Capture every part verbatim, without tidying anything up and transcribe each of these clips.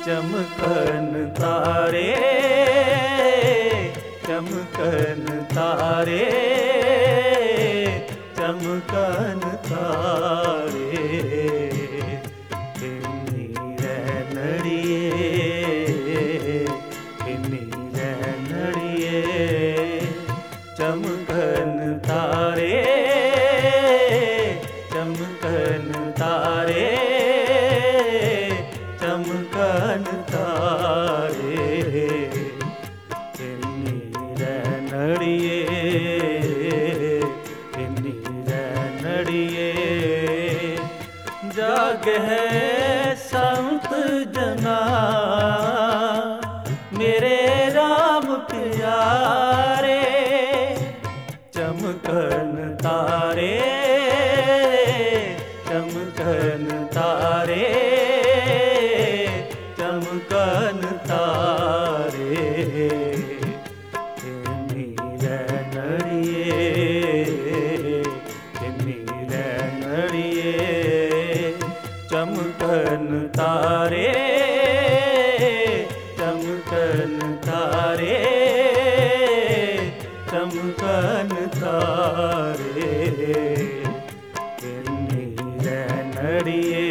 चमकन तारे चमकन तारे चमकन तारे किन्नी रैनड़िए किन्नी रैनड़िए चमकन तारे चमकन तारे चमकन तारे किन्नी रैनड़िए किन्नी रैनड़िए जाग है संत जना मेरे राम प्यारे चमकन तारे चमकन तारे चमकन तारे किन्नी रैनड़िए किन्नी रैनड़िए चमकन तारे चमकन तारे चमकन तारे किन्नी रैनड़िए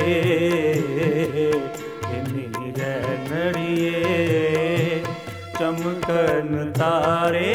किन्नी रैनड़िए चमकन तारे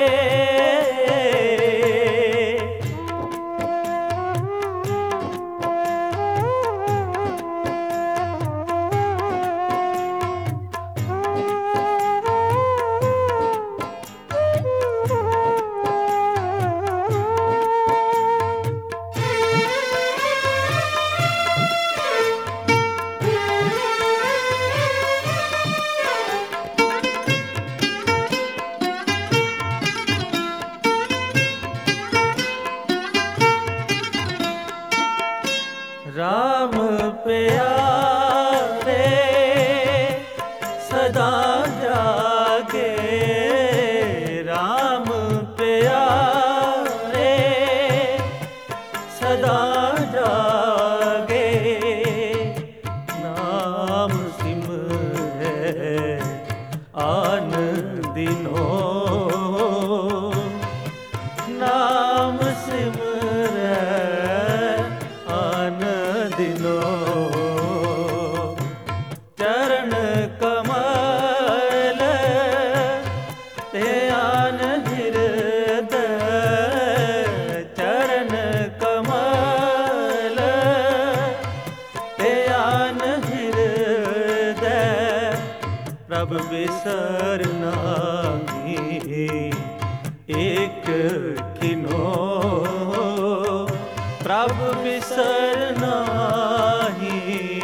राम प्यारे सदा जागे राम प्यारे सदा जागे नाम सिमरे आन दिनों नाम सिमरे चरण कमल ध्यान हृदय चरण कमल ध्यान हृदय प्रभु बिसर नाही एक किनो प्रभु बिसर नाही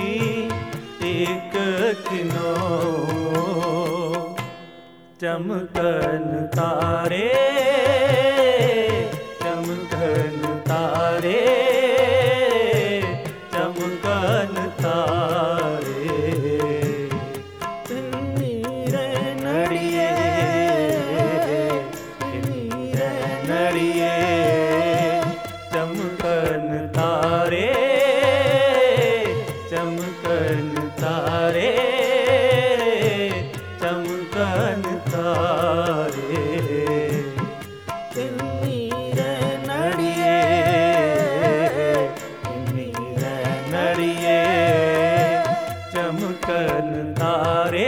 एक किनो चमकन तारे चमकन तारे चमकन तारे किन्नी रैनड़िए किन्नी रैनड़िए चमकन तारे चमकन तारे चमकन तारे किन्नी रैनड़िए किन्नी रैनड़िए चमकन तारे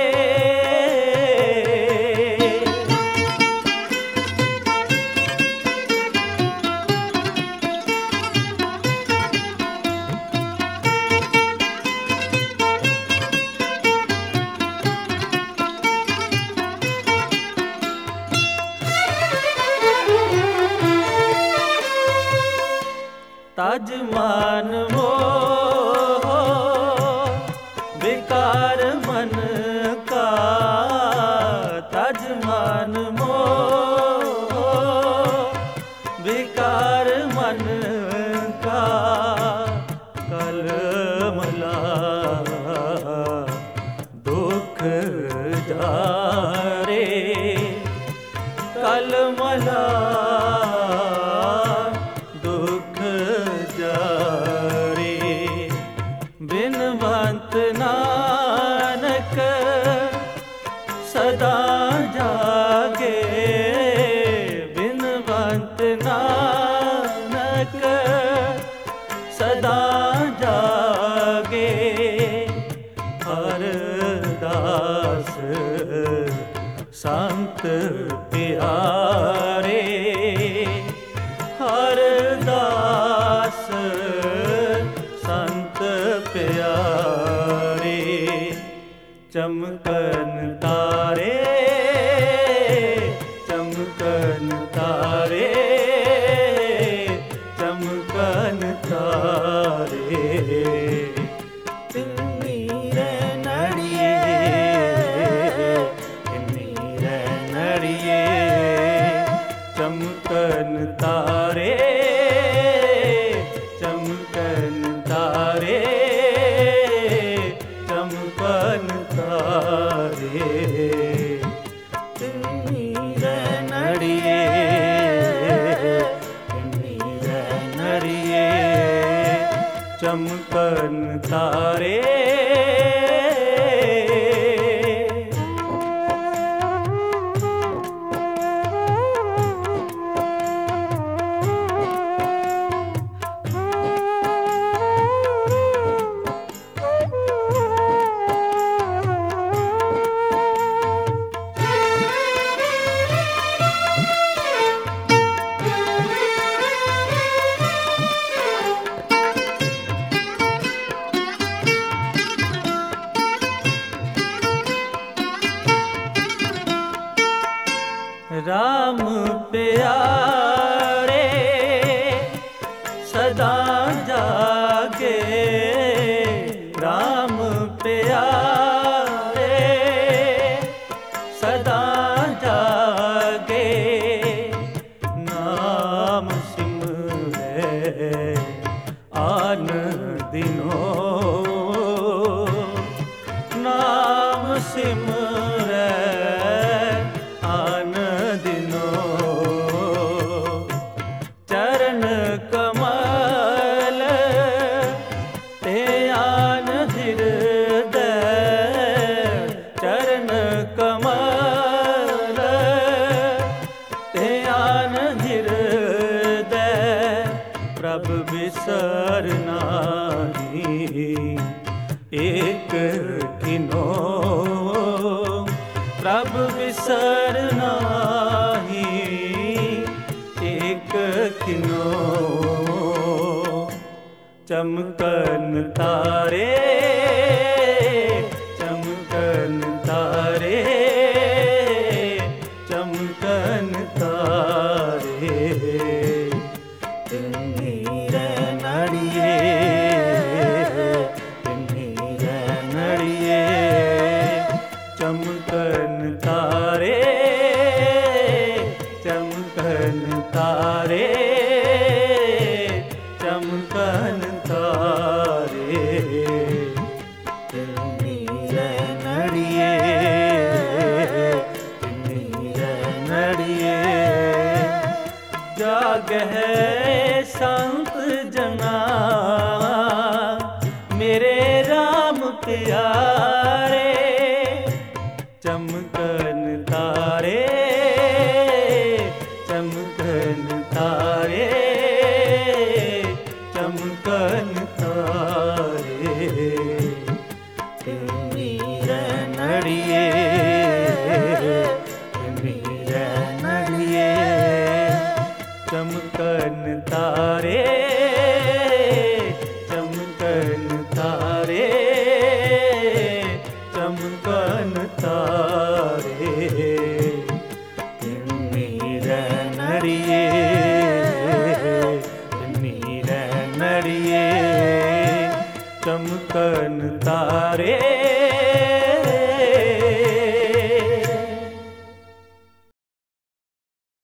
तज मान मोह विकार मन का तज मान मोह विकार मन का कल मला दुख जारे कल मला बिनवंत ना सदा जागे हर दास संत प्यारे हर दास संत प्यारे चमकन तारे चमकन तारे चमकन तारे नीरे नड़िए नीरे नड़िए चमकन तारे चमकन तारे चमकन तारे नीरे नड़िए नीरे नड़िए चमकन तारे राम प्यारे सदा जागे राम प्यारे सदा जागे नाम सिमरे आन दिनों नाम सिमरे चरण कमल ते आन हृदय चरण कमल ते आन हृदय प्रभु बिसर नाही एक किनो प्रभु बिसर नाही एक किनो चमकन तारे चमकन तारे चमकन तारे नीरे नड़िए नीरे नड़िए चमकन तारे चमकन तारे चमकन तारे नीरे नड़िए नीरे नड़िए जागह संत जना मेरे राम प्यारे चमकन तारे चमकन तारे चमकन तारे नीरे नड़िए नीरे नड़िए चमकन तारे चमकन तारे चमकन तारे नीरे नड़िए नीरे नड़िए चमकन तारे